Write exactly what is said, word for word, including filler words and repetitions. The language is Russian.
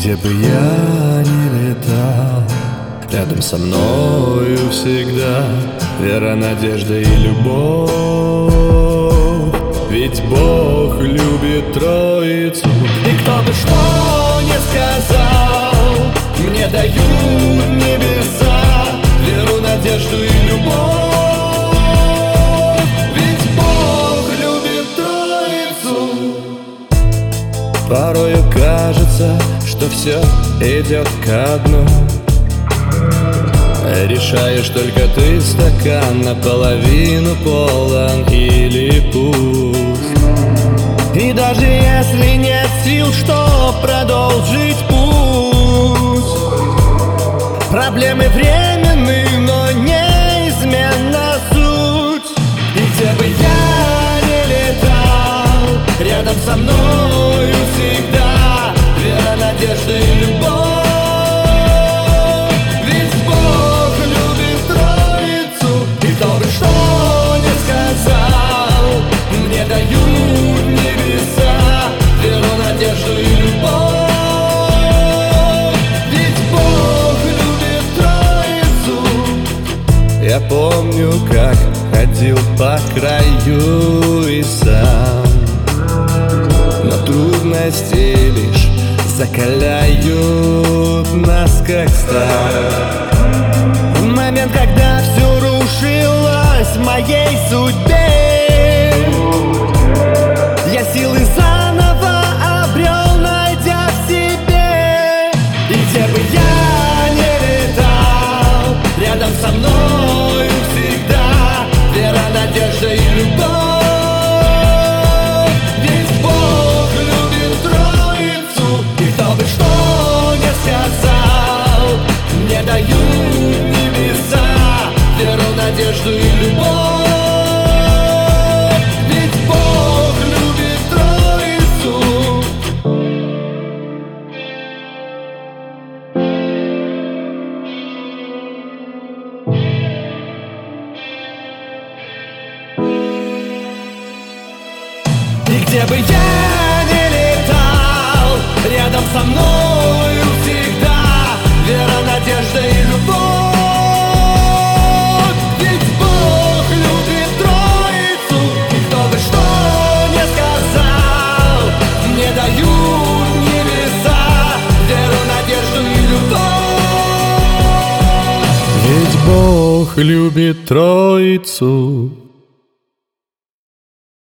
Где бы я ни летал, рядом со мною всегда вера, надежда и любовь. Ведь Бог любит Троицу. И кто бы что ни сказал, мне дают небеса веру, надежду и любовь. Ведь Бог любит Троицу. Порою кажется, что все идет ко дну. Решаешь только ты, стакан наполовину полон или пуст. И даже если нет сил, что продолжить путь, проблемы временны, но неизменна суть. И где бы я ни летал, рядом со мною всегда вера, надежда и любовь. Я помню, как ходил по краю и сам, но трудности лишь закаляют нас, как сталь. В момент, когда все рушилось в моей судьбе, я силы заново обрел, найдя в себе. И где бы я ни летал, рядом со мной всегда вера, надежда и любовь. Ведь Бог любит Троицу. И кто бы что ни сказал, мне дают небеса веру, надежду и любовь. Ведь Бог любит Троицу. И где бы я ни летал, рядом со мною всегда вера, надежда и любовь. Ведь Бог любит Троицу. И кто бы что ни сказал, мне дают небеса веру, надежду и любовь. Ведь Бог любит Троицу.